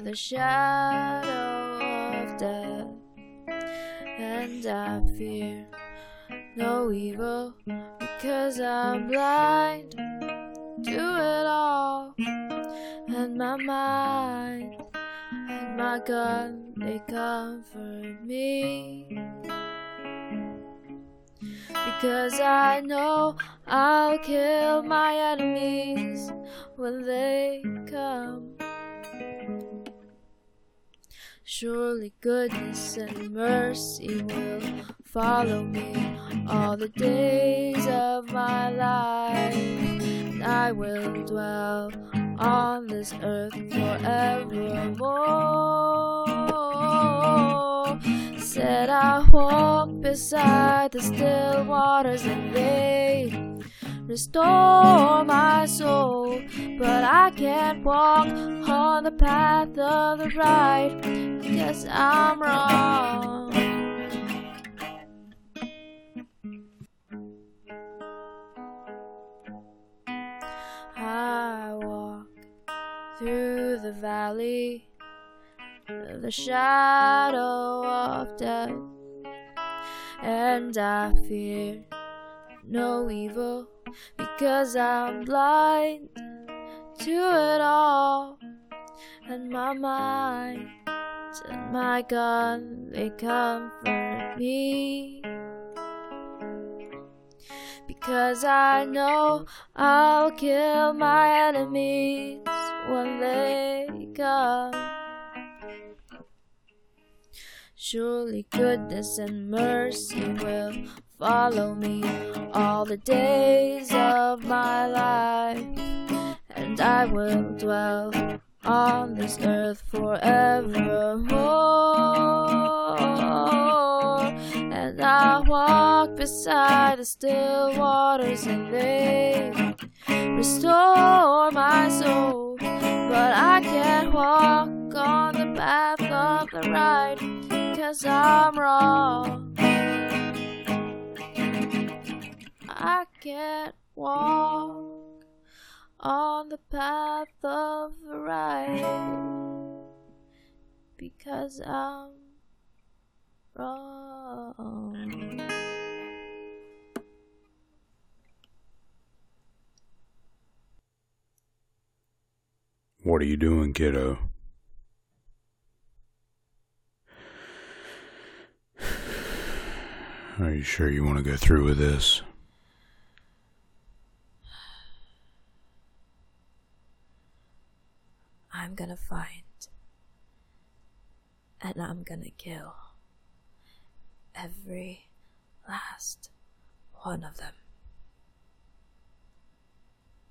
the shadow of death, and I fear no evil because I'm blind to it all, and my mind and my gun, they comfort me, because I know I'll kill my enemies when they come. Surely goodness and mercy will follow me all the days of my life, and I will dwell on this earth forevermore. Said I walk beside the still waters and they restore my soul, but I can't walk on the path of the right because I'm wrong. I walk through the valley of the shadow of death, and I fear no evil because I'm blind to it all, and my mind and my gun, they comfort me, because I know I'll kill my enemies when they come. Surely goodness and mercy will follow me all the days of my life, and I will dwell on this earth forevermore. And I walk beside the still waters and they restore my soul, but I can't walk on the path of the right because I'm wrong. I can't walk on the path of the right because I'm wrong. What are you doing, kiddo? Are you sure you want to go through with this? I'm gonna find, and I'm gonna kill every last one of them.